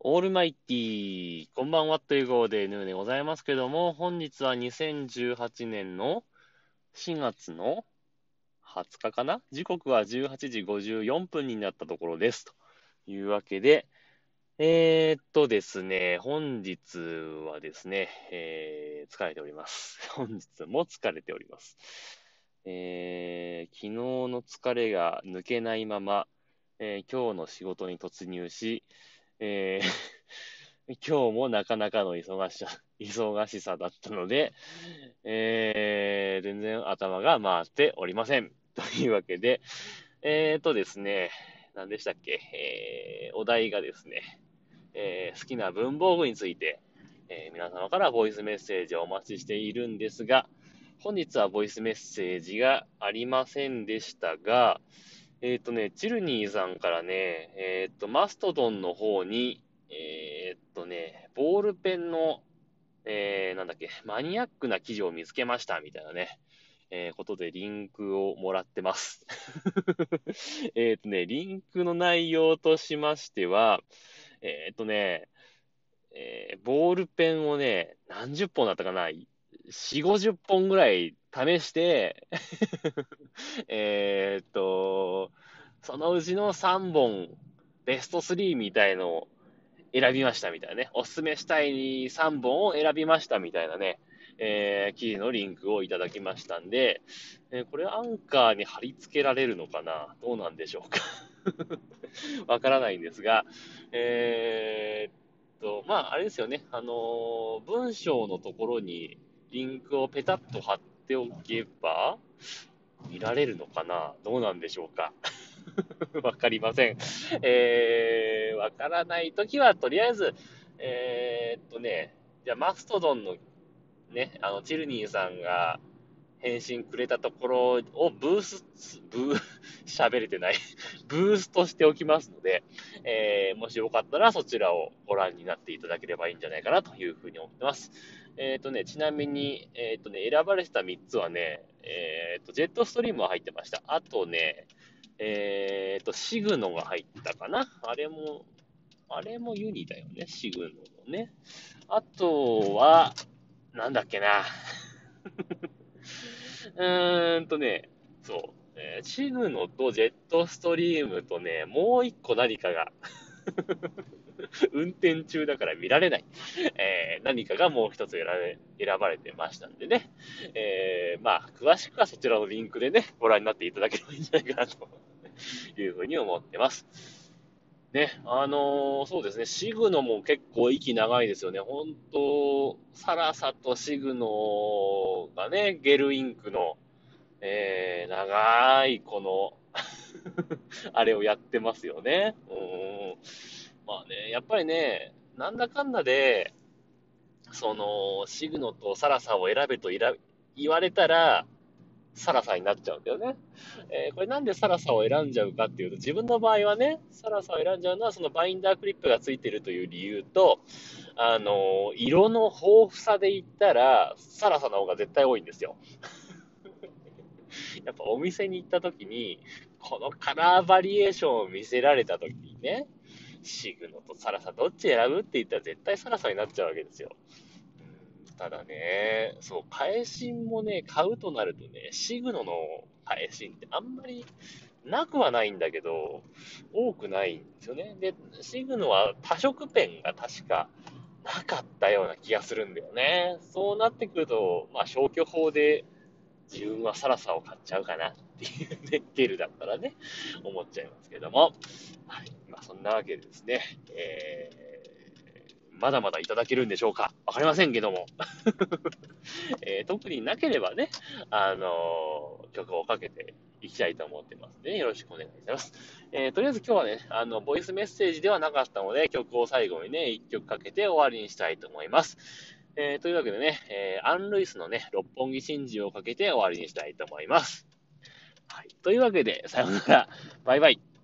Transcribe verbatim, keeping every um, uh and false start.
オールマイティー、こんばんはという号でヌーでございますけども、本日はにせんじゅうはちねんのしがつのはつかかな。時刻はじゅうはちじごじゅうよんぷんになったところです。というわけで、えーっとですね、本日はですね、えー、疲れております。本日も疲れております。えー、昨日の疲れが抜けないまま、えー今日の仕事に突入し、えー今日もなかなかの忙しさ、忙しさだったので、えー、全然頭が回っておりません。というわけで、えーとですね、何でしたっけ、えー、お題がですね、えー好きな文房具について、えー皆様からボイスメッセージをお待ちしているんですが、本日はボイスメッセージがありませんでしたが、えっとね、チルニーさんからね、えっと、マストドンの方に、えっとね、ボールペンの、えー、なんだっけ、マニアックな記事を見つけました、みたいなね、えー、ことでリンクをもらってます。えっとね、リンクの内容としましては、えっとね、えーボールペンをね、何十本だったかな？ よん、ごじゅっぽんぐらい試して、えーっと、そのうちのさんぼん、ベストスリーみたいのを選びましたみたいなね。おすすめしたいさんぼんを選びましたみたいなね、えー、記事のリンクをいただきましたんで、えーこれアンカーに貼り付けられるのかな？どうなんでしょうか？わからないんですが、えーっと、まあ、あれですよね。あのー文章のところにリンクをペタッと貼っておけば、見られるのかな？どうなんでしょうか？わかりません。えー、わからないときは、とりあえず、えーっとね、じゃあ、マストドンのね、あの、チルニーさんが返信くれたところをブース、ブー、喋れてないブーストしておきますので、えー、もしよかったらそちらをご覧になっていただければいいんじゃないかなというふうに思ってます。えっ、とね、ちなみに、えっ、とね、選ばれてたみっつはね、えっ、と、ジェットストリームは入ってました。あとね、えっ、と、シグノが入ったかな。あれも、あれもユニだよね、シグノのね。あとは、なんだっけな。うーんとね、そう。えーシグノとジェットストリームとね、もう一個何かが運転中だから見られない。えー何かがもう一つ選べ選ばれてましたんでね。えーまあ、詳しくはそちらのリンクでね、ご覧になっていただければいいんじゃないかなというふうに思ってます。ね、あのーそうですね、シグノも結構息長いですよね。本当サラサとシグノがね、ゲルインクの、えー、長いこのあれをやってますよね。うん。まあね、やっぱりね、なんだかんだで、その、シグノとサラサを選べと言われたら、サラサになっちゃうんだよね。えーこれなんでサラサを選んじゃうかっていうと、自分の場合はね、サラサを選んじゃうのは、そのバインダークリップがついてるという理由と、あのー色の豊富さで言ったら、サラサの方が絶対多いんですよ。やっぱお店に行った時に、このカラーバリエーションを見せられた時にね、シグノとサラサどっち選ぶって言ったら絶対サラサになっちゃうわけですよ。ただね、そう、返信もね、買うとなるとね、シグノの返信ってあんまりなくはないんだけど、多くないんですよね。で、シグノは多色ペンが確かなかったような気がするんだよね。そうなってくると、まあ消去法で自分はサラサを買っちゃうかなっていうね、ゲルだったらね、思っちゃいますけども。はい。まあそんなわけでですね、えー、まだまだいただけるんでしょうか？わかりませんけども。えー特になければね、あのー曲をかけていきたいと思ってますので、ね、よろしくお願いします。えーとりあえず今日はね、あの、ボイスメッセージではなかったので、曲を最後にね、一曲かけて終わりにしたいと思います。えーというわけでね、えーアン・ルイスのね、六本木真珠をかけて終わりにしたいと思います。はい。というわけで、さようなら。バイバイ。